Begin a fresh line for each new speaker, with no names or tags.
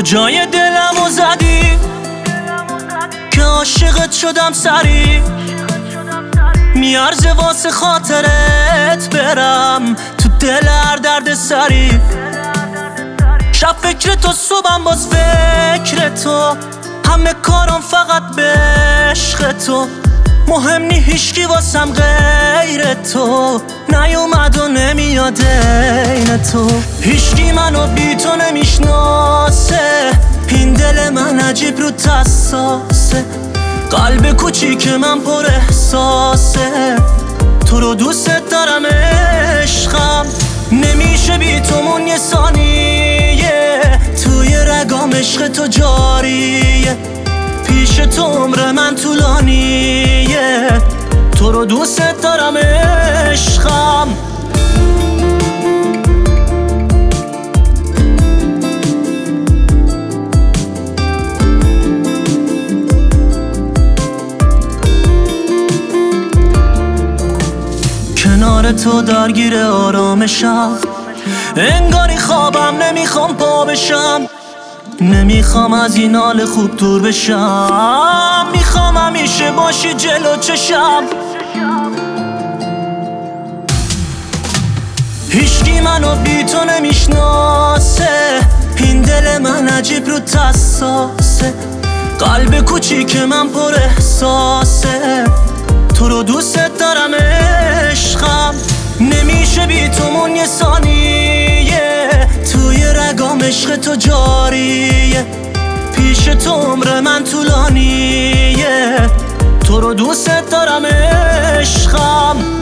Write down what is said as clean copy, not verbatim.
کجای دلمو زدی که عاشقت شدم سری، میارزه واسه خاطرت برم تو دل هر درد سری. شب فکر تو صبحم باز فکر تو، همه کارم فقط به عشق تو. مهم نی هیچکی واسم غیر تو، نیومد و نمیاد این تو. هیچکی منو بی تو نمیشناسه، این دل من عجیب رو حساسه. قلب کوچیک من پر احساسه، تو رو دوست دارم عشقم. نمیشه بی تو مون یه ثانیه، توی رگام عشق تو جاریه. پیش تو عمر من طولانیه، تو رو دوست دارم عشقم. کنار تو درگیر آرامشم، انگاری خوابم نمیخوام پا بشم. نمیخوام از این حال خوب دور بشم، میخوام همیشه باشی جلو چشم. هیچکی منو بی تو نمیشناسه، این دل من عجیب رو حساسه. قلب کوچیک من پر احساسه، تو رو دوست دارم عشقم. نمیشه بی تو مون یه ثانیه، توی رگام عشق تو جاریه. پیش تو عمر من طولانیه، تو رو دوست دارم عشقم.